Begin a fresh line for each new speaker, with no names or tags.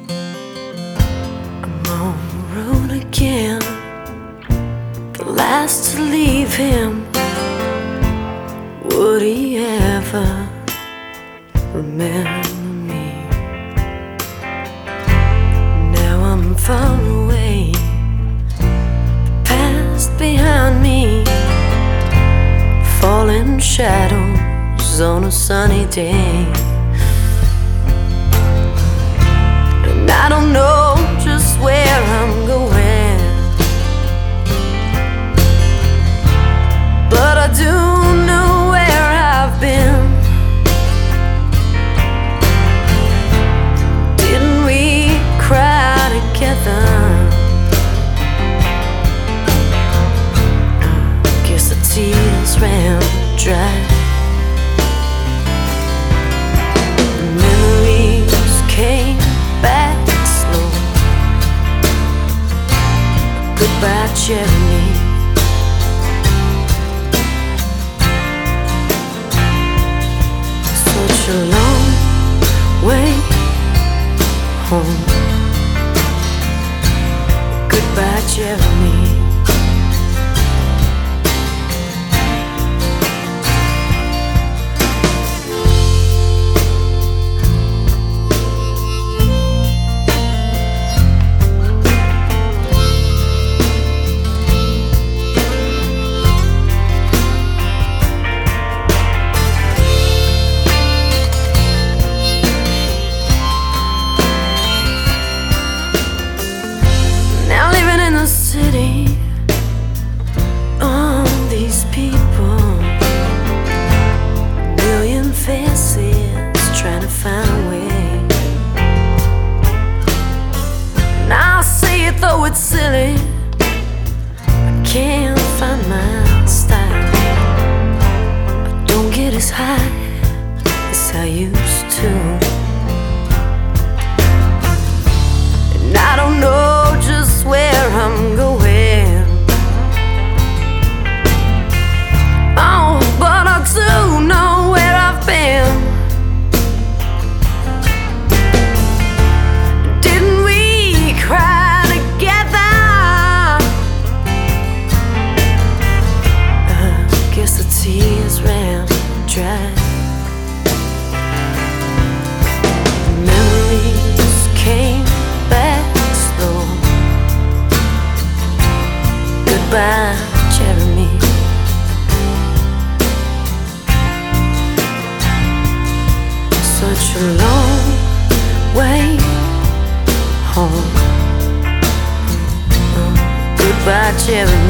I'm on the road again, the last to leave him. Would he ever remember me? Now I'm far away, the past behind me, falling shadows on a sunny day. And I don't know just where I'm going, but I do know where I've been. Didn't we cry together? I guess the tears ran dry. Memories came back slow. Goodbye, Jeremy. Such a long way home. Goodbye, Jeremy. City, all these people, million faces trying to find a way. And I say it though it's silly, I can't find my style. I don't get as high as I used to, and I don't know just where I'm going. Oh, but I do know where I've been. Didn't we cry together? I guess the tears ran dry. Memories came back slow. Goodbye, Jeremy. Such a long way home. Goodbye, Jeremy.